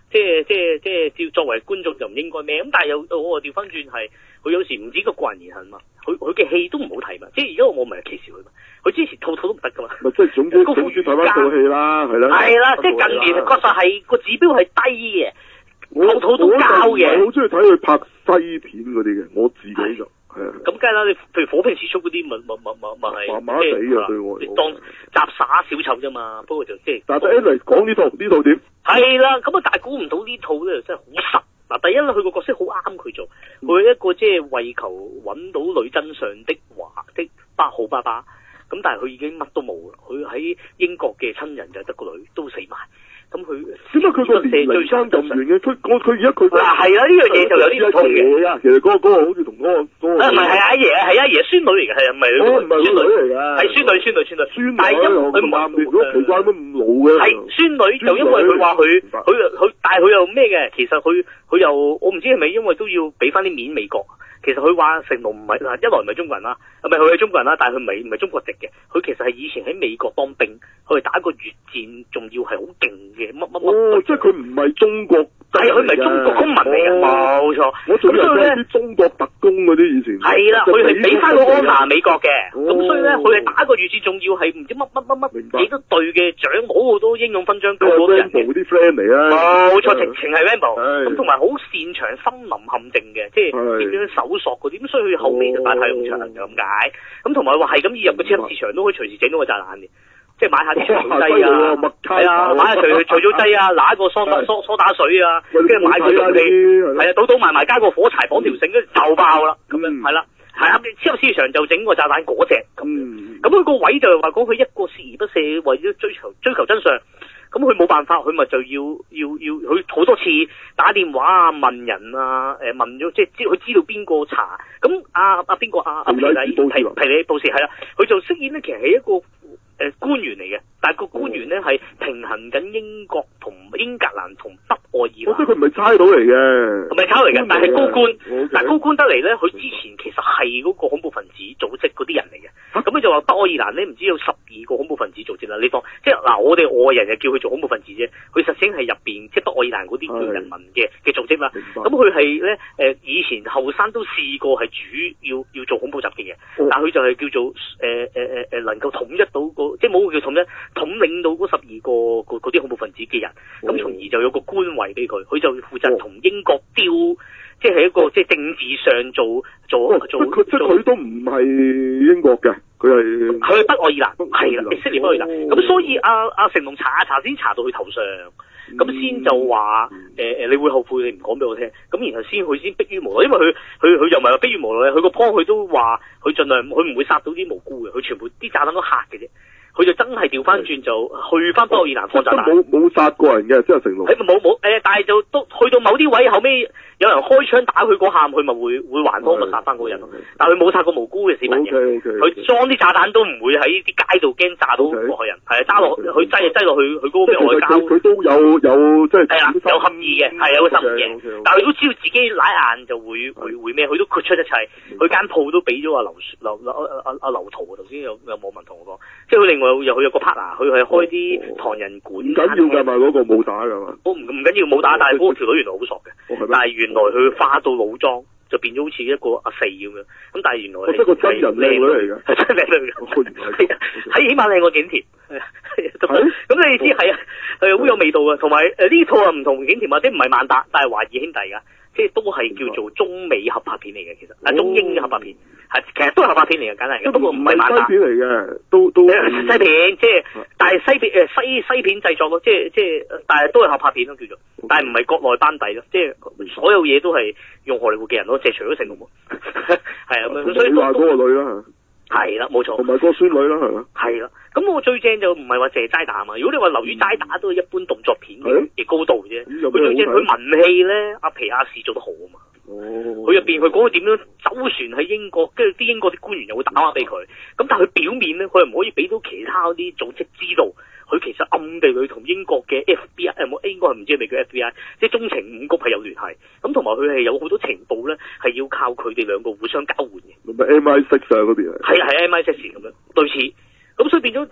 即係作為觀眾就唔應該咩？咁但係我調翻轉係，佢有時唔止個個人言行嘛，佢嘅戲都唔好睇嘛。即係而家我唔係歧視佢嘛，佢之前套都唔得噶嘛。 即係總之睇翻套戲啦，係啦。係啦， 即係近年確實係個指標係低嘅，套都交嘅。 我好中意睇佢拍西片嗰啲嘅，我自己就係啊。咁梗係啦，你譬如火拼時速嗰啲，咪係麻麻地啊，對我嚟講。 你當雜耍小丑啫嘛，不過就即係。 但係嚟講呢套點？ 係啦，咁啊，但係估唔到呢套咧真係好實。嗱，第一啦，佢個角色好啱佢做，佢係一個即係為求揾到女真相的好爸爸，咁但係佢已經乜都冇啦，佢喺英國嘅親人就得個女都死埋，咁佢點解佢個年齡差咁遠嘅？佢而家佢嗱係啦，呢樣嘢就有啲唔同嘅。 其實嗰個好似同嗰個唔係阿爺，係阿爺孫女嚟嘅，係唔係？ 唔係孫女嚟嘅，係孫女。但係因為佢唔啱， 如果奇怪都咁老嘅。 係孫女，就因為佢話佢，但係佢又咩嘅？其實佢又我唔知係咪因為都要俾翻啲面美國。其實佢話成龍唔係嗱，一來唔係中國人啦，唔係佢係中國人啦，但係佢唔係中國籍嘅，佢其實係以前喺美國當兵，佢係打過越戰，仲要係好勁嘅乜。 即係佢唔係中國， 係佢唔係中國公民嚟嘅，冇錯。 我仲以為係啲中國特工嗰啲以前。係啦，佢係俾翻個安娜美國嘅，咁所以咧佢係打過越戰，仲要係唔知乜幾多隊嘅獎，攞好多英勇勳章，嗰啲人嘅。 啲 friend 嚟啊！ 冇錯，直情係 Rambo，咁同埋好擅長森林陷阱嘅，即係點樣搜索嗰啲，咁所以佢後尾就打太陽場就咁解。咁同埋話係咁移入個超級市場都可以隨時整到個炸彈嘅，即係買下啲除草劑啊，係啊，買下除草劑啊，拿一個梳打水啊，跟住買佢用氣，係啊，倒埋加個火柴綁條繩，跟住就爆啦，咁樣係啦，係啊，超級市場就整個炸彈嗰隻咁，咁佢個位就係話講佢一個鍥而不捨，為咗追求真相。咁佢冇辦法，佢咪就要佢好多次打電話啊問人啊，問咗即係佢知道邊個查，咁邊個皮里布士係啦，佢就飾演咧其實係一個官員嚟嘅，但係個官員咧係平衡緊英國同英格蘭同北愛爾蘭。 即係佢唔係差佬嚟嘅， 唔係差佬嚟嘅，但係高官。但係高官得嚟咧，佢之前其實係嗰個恐怖分子組織嗰啲人嚟嘅。咁佢就話北愛爾蘭咧，唔知有12個恐怖分子組織啦。你當即係嗱，我哋外人就叫佢做恐怖分子啫。佢實情係入邊即係北愛爾蘭嗰啲叫人民嘅組織啦。咁佢係咧以前後生都試過係主要做恐怖襲擊嘅，但係佢就係叫做能夠統一到即係冇叫統領到嗰12個嗰啲恐怖分子嘅人，咁從而就有個官位俾佢，佢就負責同英國調，即係一個即係政治上做。即係佢都唔係英國嘅，佢係北愛爾蘭，係啦，以色列北愛爾蘭。咁所以阿成龍查先查到佢頭上，咁先就話你會後悔，你唔講俾我聽。咁然後佢先迫於無奈，因為佢又唔係話迫於無奈，佢個 point 佢都話佢盡量佢唔會殺到啲無辜嘅，佢全部啲炸彈都嚇嘅啫。佢就真係調翻轉就去翻北愛爾蘭放炸彈， 冇殺過人嘅，即係成龍。 冇但係就都去到某啲位，後尾有人開槍打佢嗰下，佢咪會還刀咪殺翻嗰個人咯。但係佢冇殺過無辜嘅市民嘅，佢裝啲炸彈都唔會喺啲街度驚炸到國外人，係揸落佢擠落去佢嗰個咩外交。 佢都有即係係啦，有合意嘅，係有個心意嘅。但係佢都知道自己拉硬就會咩，佢都豁出一切。佢間鋪都俾咗阿劉濤頭先有網民同我講，即係佢另外。佢有個 partner，佢係開啲唐人館。唔緊要㗎嘛，嗰個冇打㗎嘛。唔緊要冇打，但係嗰個條女原來好熟嘅。但係原來佢化到老妝，就變咗好似一個阿四咁樣。咁但係原來係個真人靚女嚟嘅， 係真靚女嘅。係起碼靚過景甜。咁你知係啊，係好有味道嘅。同埋呢套啊唔同景甜或者唔係萬達，但係華誼兄弟㗎。即係都係叫做中美合拍片嚟嘅，其實中英嘅合拍片，係其實都係合拍片嚟嘅，梗係嘅。不過唔係萬達片嚟嘅，都西片，即係但係西片西片製作咯，即係但係都係合拍片咯，叫做，但係唔係國內班底咯，即係所有嘢都係用荷里活嘅人咯，即係除咗成龍，係啊咁，所以話嗰個女啦。 係啦，冇錯， 同埋個孫女啦，係啦， 係啦。咁我最正就唔係話淨係齋打啊嘛。如果你話流於齋打都係一般動作片嘅高度啫。佢最正佢文戲咧，阿皮亞士做得好啊嘛。佢入邊佢講佢點樣周旋喺英國，跟住啲英國啲官員又會打話俾佢。咁但係佢表面咧，佢又唔可以俾到其他嗰啲組織知道，佢其實暗地裏同英國嘅 FBI 應該係唔知係咪叫 FBI， 即係中情五局係有聯繫。咁同埋佢係有好多情報咧，係要靠佢哋兩個互相交換嘅。 咪 MI6 啊嗰邊啊？ 係MI6 咁樣類似。咁所以變咗條橋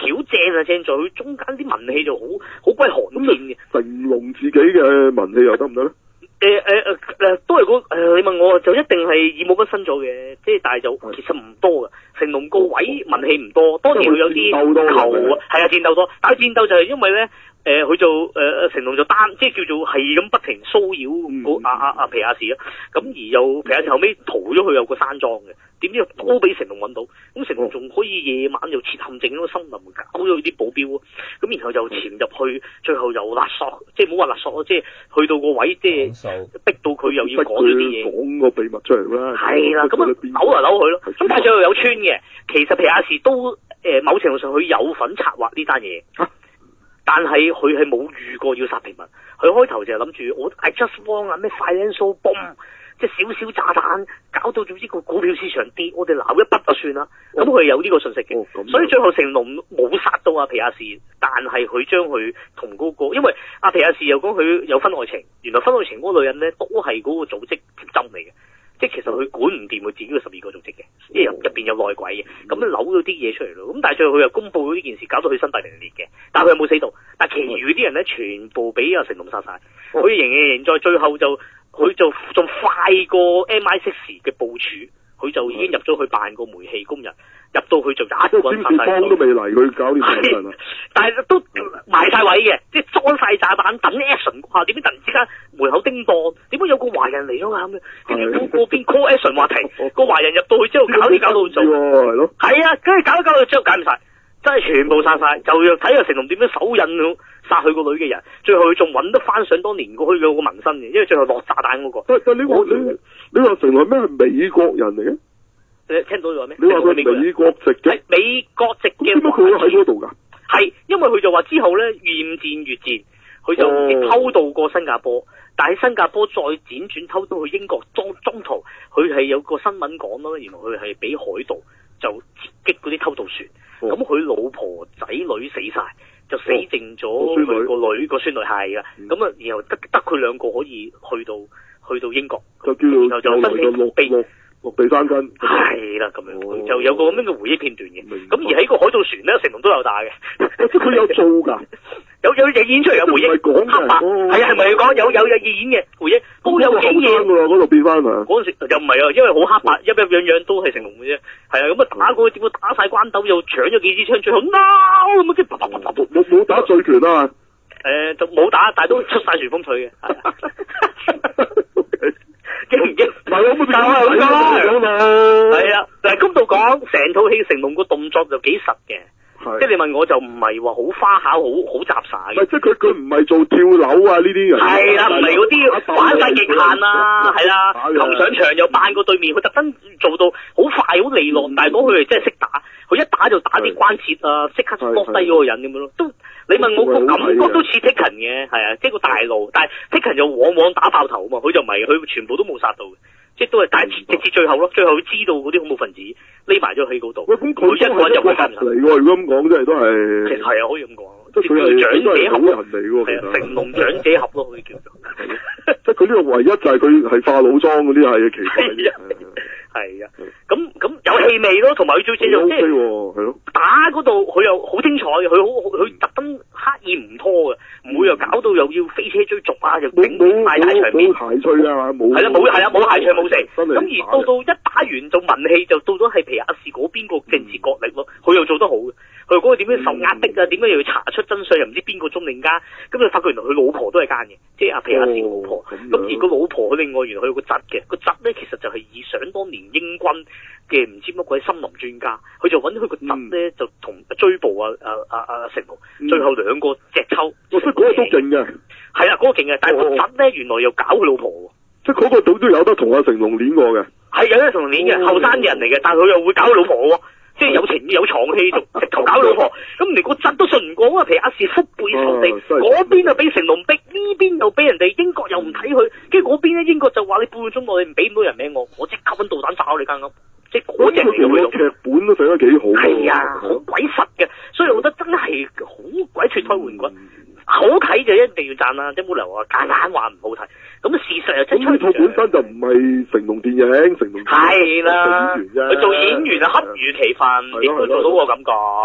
橋正啊，正在佢中間啲文戲就好鬼寒戰嘅。 成龍自己嘅文戲又得唔得咧？ 都係你問我就一定係以冇乜新咗嘅，即係但係就其實唔多㗎。成龍個位文戲唔多，當然佢有啲球係啊戰鬥多，但係戰鬥就係因為咧佢就成龍就即係叫做係咁不停騷擾皮亞士啊，咁而又皮亞士後尾逃咗去有個山莊嘅，點知都俾成龍揾到，咁成龍仲可以夜晚又設陷阱喺個森林搞咗啲保鏢啊，咁然後就潛入去，最後又勒索，即係冇話勒索，即係去到個位即係逼到佢又要講呢啲嘢， 講個秘密出嚟啦。係啦，咁啊扭嚟扭去咯，咁但係最後有穿嘅，其實皮亞士都某程度上佢有份策劃呢單嘢。但係佢係冇預過要殺平民，佢開頭就係諗住I just want 咩 financial bomb，即係少少炸彈，搞到總之個股票市場跌，我哋撈一筆就算啦。咁佢有呢個信息嘅，所以最後成龍冇殺到阿皮亞士，但係佢將佢同嗰個，因為阿皮亞士又講佢有婚外情，原來婚外情嗰個女人咧都係嗰個組織貼針嚟嘅。即係其實佢管唔掂佢自己嘅12個組織嘅，因為入邊有內鬼嘅，咁扭咗啲嘢出嚟咯。咁但係最後佢又公佈咗呢件事，搞到佢身敗名裂嘅。但係佢又冇死到，但係其餘啲人咧全部俾阿成龍殺晒。佢仍在最後佢就仲快過 MI6 嘅部署，佢就已經入咗去扮個煤氣工人，入到去就打滾殺晒。 都未嚟，佢搞呢啲嘢但係都埋晒位嘅，即係裝晒炸彈等 action 啩。點解突然之間門口叮當？點解有個華人嚟咗啊？咁樣跟住嗰邊 call action 話題，個華人入到去之後搞到做， 係咯， 係啊，跟住搞到之後解唔晒，真係全部殺晒，就要睇下成龍點樣手印殺佢個女嘅人，最後佢仲揾得翻想當年佢有個紋身嘅，因為最後落炸彈嗰個。 但你話成龍係咩係美國人嚟嘅？ 你聽到你話咩？ 你話佢美國籍嘅？ 係美國籍嘅。 點解佢喺嗰度㗎？ 係因為佢就話之後咧越戰越戰，佢就偷渡過新加坡，但喺新加坡再輾轉偷到去英國中途，佢係有個新聞講啦，原來佢係俾海盜就截擊嗰啲偷渡船，咁佢老婆仔女死晒，就死剩咗佢個女個孫女係噶，咁啊然後得佢兩個可以去到英國， 就叫做然後就申請落地生根， 係啦咁樣，就有個咁樣嘅回憶片段嘅。咁而喺個海盜船咧，成龍都有打嘅， 即係佢有做㗎， 有演出嚟有回憶，黑白係啊，係咪要講有演嘅回憶，都有景嘅喎，嗰度變翻啊！ 嗰陣時又唔係啊，因為好黑白，一樣都係成龍嘅啫。係啊，咁啊打過去點會打晒關鬥，又搶咗幾支槍，最後咁啊即係冇打醉拳啊！ 就冇打，但係都出晒旋風腿嘅。驚唔驚？唔係我冇教啊，咁係啊，但係公道講，成套戲成龍個動作就幾實嘅。即係你問我就唔係話好花巧，好雜耍嘅。 即係佢唔係做跳樓啊呢啲人。係啦，唔係嗰啲玩晒極限啊，係啦，擒上場又扮過對面，佢特登做到好快好利落，但係講佢哋真係識打，佢一打就打啲關節啊，即刻落低嗰個人咁樣咯。都你問我個感覺都似 Taken 嘅，係啊，即係個大路，但係 Taken 就往往打爆頭啊嘛，佢就唔係，佢全部都冇殺到嘅。即係都係，但係直至最後咯，最後佢知道嗰啲恐怖分子匿埋咗喺嗰度。喂，咁佢一個人入去殺唔嚟喎？如果咁講，真係都係。 其實係啊，可以咁講。 即係佢係長者俠人嚟喎， 係啊，成龍長者俠咯，可以叫做。 即係佢呢個唯一就係佢係化老妝嗰啲係奇怪。 係啊，咁有氣味咯，同埋佢最正就即係係咯， 打嗰度佢又好精彩嘅，佢特登刻意唔拖嘅，唔會又搞到又要飛車追逐啊，又整大場面。 冇排吹啊，冇。 係啦，冇排吹冇成。咁而到一打完就文戲就到咗係皮亞士嗰邊個政治角力咯，佢又做得好嘅。佢嗰個點樣受壓迫啊？點樣又要查出真相？又唔知邊個中定奸？咁就發覺原來佢老婆都係奸嘅，即係阿皮亞士老婆。咁而個老婆佢另外原來佢有個侄嘅，個侄咧其實就係以想當年英軍嘅唔知乜鬼森林專家，佢就揾佢個侄咧就同追捕成龍，最後兩個隻抽。 所以嗰個都勁嘅。係啊，嗰個勁嘅，但係個侄咧原來又搞佢老婆喎。 即係嗰個都有得同阿成龍練過嘅。 係有得同練嘅，後生嘅人嚟嘅，但係佢又會搞佢老婆喎。即係有情有床戲，就直頭搞老婆，咁連個侄都信唔過啊！皮亞士腹背受敵，嗰邊就俾成龍逼，呢邊又俾人哋英國又唔睇佢，跟住嗰邊咧英國就話你半個鐘內你唔俾唔到人名我即刻揾導彈炸你間屋，即係嗰隻嚟嘅佢。 劇本都寫得幾好。係啊，好鬼實嘅，所以我覺得真係好鬼脫胎換骨。好睇就一定要讚啦，即係冇理由話夾硬話唔好睇。咁事實又真係。呢套本身就唔係成龍電影，成龍係啦，佢做演員啊，恰如其分，亦都做到個感覺。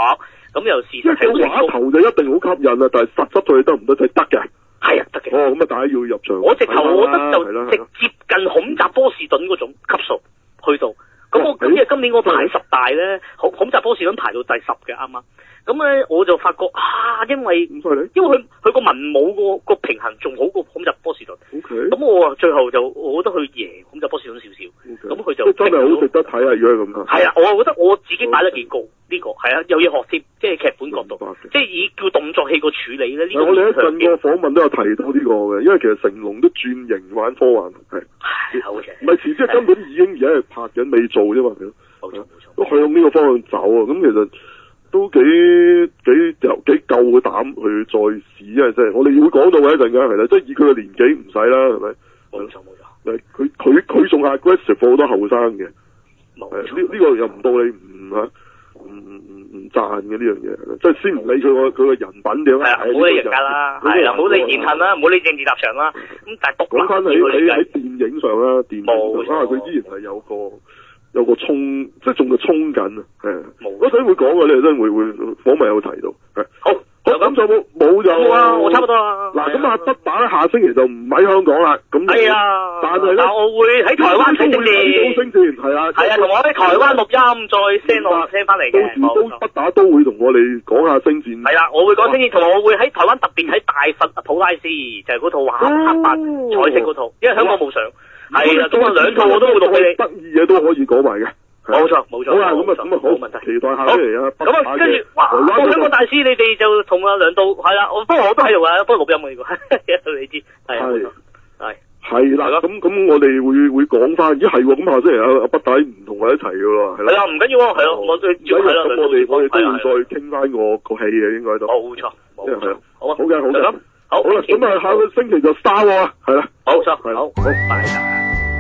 咁又事即係個實係畫頭就一定好吸引啊，但係實質佢得唔得就得嘅。 係啊，得嘅。 哦，咁啊，大家要入場。 我直頭我覺得就直接近恐襲波士頓嗰種級數去到。咁我因為今年我排10大咧，恐襲波士頓排到第10嘅啱啱。咁咧我就發覺因為佢個文武個平衡仲好過恐襲波士頓。咁我最後就我覺得佢贏恐襲波士頓少少。咁佢就真係好值得睇啊！如果係咁啊。 係啊，我覺得我自己擺得幾高呢個係啊，有嘢學添，即係劇本角度，即係以叫動作戲個處理咧。呢個我哋一陣個訪問都有提到呢個嘅，因為其實成龍都轉型玩科幻係好嘅。 唔係遲啲根本已經而家係拍緊未做啫嘛， 冇錯都向呢個方向走啊！咁其實都幾夠嘅膽去再試，因為即係我哋會講到嘅一陣間係啦，即係以佢嘅年紀唔使啦，係咪？ 冇錯。 佢仲 aggressive 好多後生嘅，呢個又唔到你唔讚嘅呢樣嘢，即係先唔理佢個人品點啊， 唔好理人家啦，係啦，唔好理言行啦，唔好理政治立場啦。咁但係講翻喺電影上啦，電影上佢依然係有個衝，即係仲係衝緊啊，係。我睇會講嘅，你真係會訪問有提到，係。好。咁就冇就啊，我差唔多啦。 嗱，咁不打咧，下星期就唔喺香港啦。咁係啊， 但係咧， 我會喺台灣升戰， 係啊， 係啊，同我喺台灣錄音再 send 翻嚟嘅。 到時不打都會同我哋講下星戰。 係啦，我會講星戰，同埋我會喺台灣特別喺大佛普拉斯，就係嗰套黑白彩色嗰套，因為香港冇上。係啦，咁啊2套我都會錄俾你。得意嘢都可以講埋嘅。冇錯。好啦，咁啊好，冇問題。期待下星期啊。咁啊，跟住香港大師，你哋就同阿梁導係啦，不過我都喺度啊，不過錄音嘅呢個，你知係啦。咁我哋會講翻，咦係喎，咁下星期阿北大唔同我一齊嘅喎，係啦。係啊，唔緊要啊，係咯，我都係啦。咁我哋都會再傾翻個戲嘅，應該都。冇錯。係啊。好嘅。好啦，咁啊下個星期就 Star Wars啦，係啦。冇錯，係好，拜拜。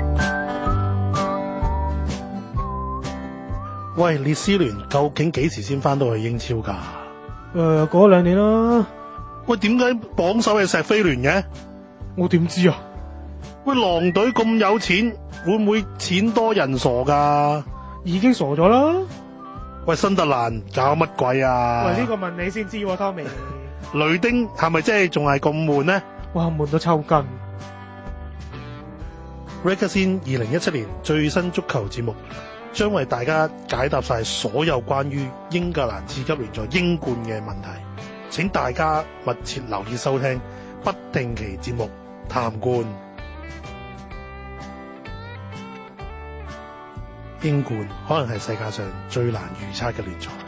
喂，列斯聯究竟幾時先翻到去英超㗎？ 過咗2年啦。 喂，點解榜首係錫菲聯嘅？ 我點知啊？ 喂，狼隊咁有錢，會唔會錢多人傻㗎？ 已經傻咗啦。 喂，新特蘭搞乜鬼啊？ 喂，呢個問你先知喎，Tommy。 雷丁係咪真係仲係咁悶呢？ 哇，悶到抽筋。 Rekazine 2017年最新足球節目，將為大家解答晒所有關於英格蘭次級聯賽英冠嘅問題，請大家密切留意收聽不定期節目談冠。英冠可能係世界上最難預測嘅聯賽。